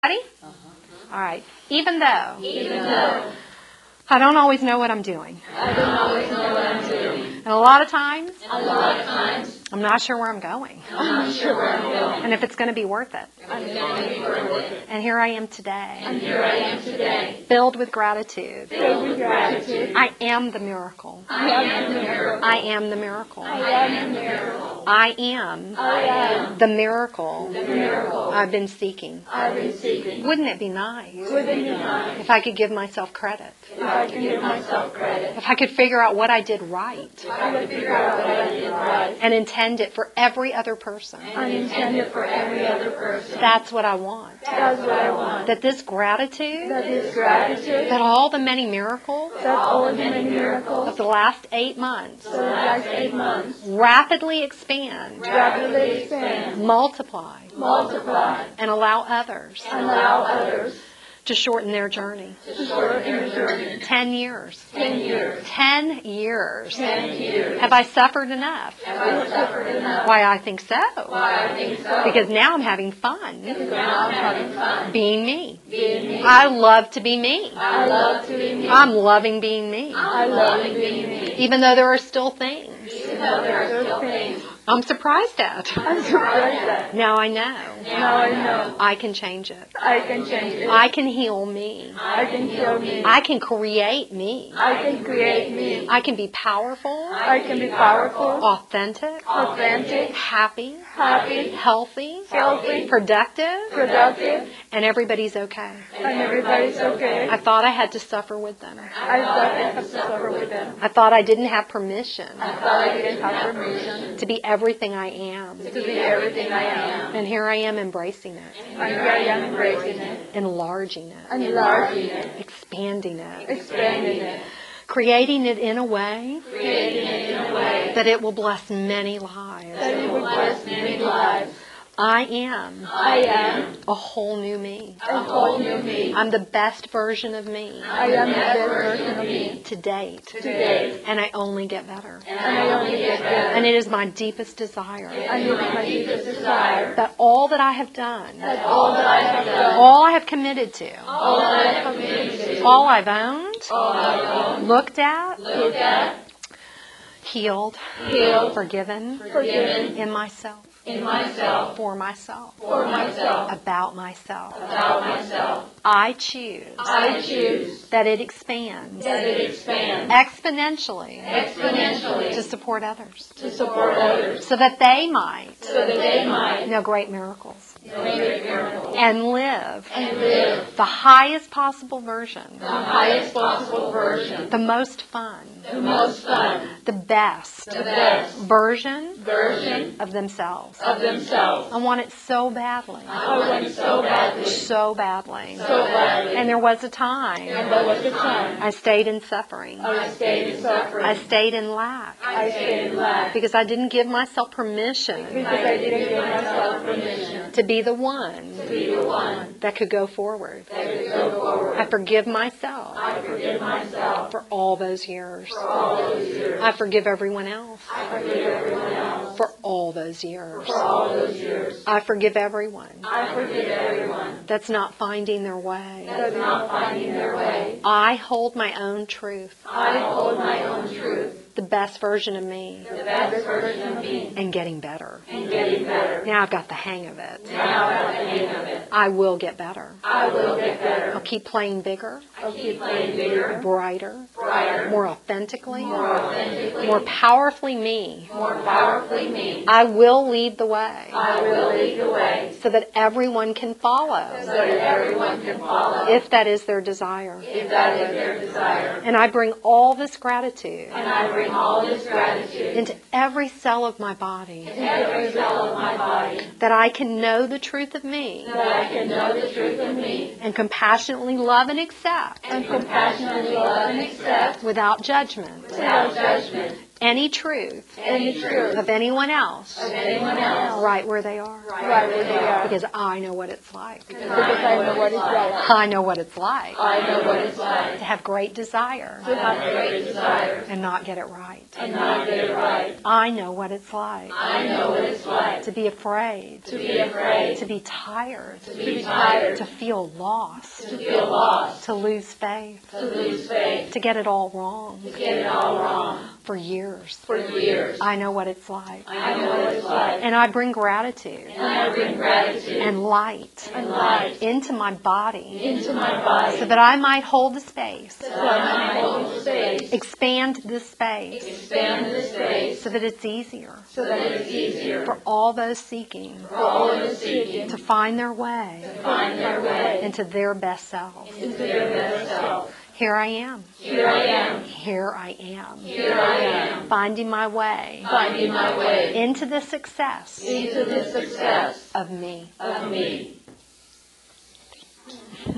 Ready? All right. Even though I don't always know what I'm doing. And a lot of times I'm not sure where I'm going. And if it's going to be worth it. And here I am today. Filled with gratitude. I am the miracle. I am the miracle. I am the miracle I've been seeking. Wouldn't it be nice if I could give myself credit? If I could figure out what I did right and intend it for every other person. That's what I want. That this gratitude, that all the many miracles of the last 8 months rapidly expand, multiply, and allow others to shorten their journey. 10 years. 10 years. Have I suffered enough? Why, I think so. Because now I'm having fun. Being me. I love to be me. I'm loving being me. Even though there are still things I'm surprised at. Now I know. I can change it. I can heal me. I can create me. I can be powerful. Authentic. Happy. Healthy. Productive. And everybody's okay. I thought I had to suffer with them. I thought I didn't have permission to be everything I am. And here I am embracing it. Enlarging it. Expanding it. Creating it in a way that it will bless many lives. I am a whole new me. I'm the best version of me. To date. And I only get better. And it is my deepest desire that all that I have done, all I have committed to, all I've owned, looked at, healed, forgiven, in myself. For myself. About myself. I choose that it expands. Exponentially. To support others. So that they might know great miracles. And live the highest possible version. The most fun. The best version of themselves. I want it so badly. So badly. And there was a time I stayed in suffering. I stayed in lack. Because I didn't give myself permission to be the one that could go forward. I forgive myself for all those years. I forgive everyone else for all those years. I forgive everyone that's not finding their way. I hold my own truth. The best version of me. And getting better. Now I've got the hang of it. I will get better. I'll keep playing bigger. Brighter. More authentically. More powerfully me. I will lead the way. So that everyone can follow. If that is their desire. And I bring all this gratitude into every cell of my body. That I can know the truth of me. And compassionately love and accept. Without judgment. any truth of anyone else right where they are. Because I know what it's like. I know what it's like to have great desire and not get it right. I know what it's like to be afraid, to be tired, to feel lost, to lose faith, to get it all wrong. For years. I know what it's like. And I bring gratitude and light into my body so that I might hold the space, expand this space so that it's easier for all those seeking to find their way into their best selves. Here I am. Here I am. Finding my way into the success of me.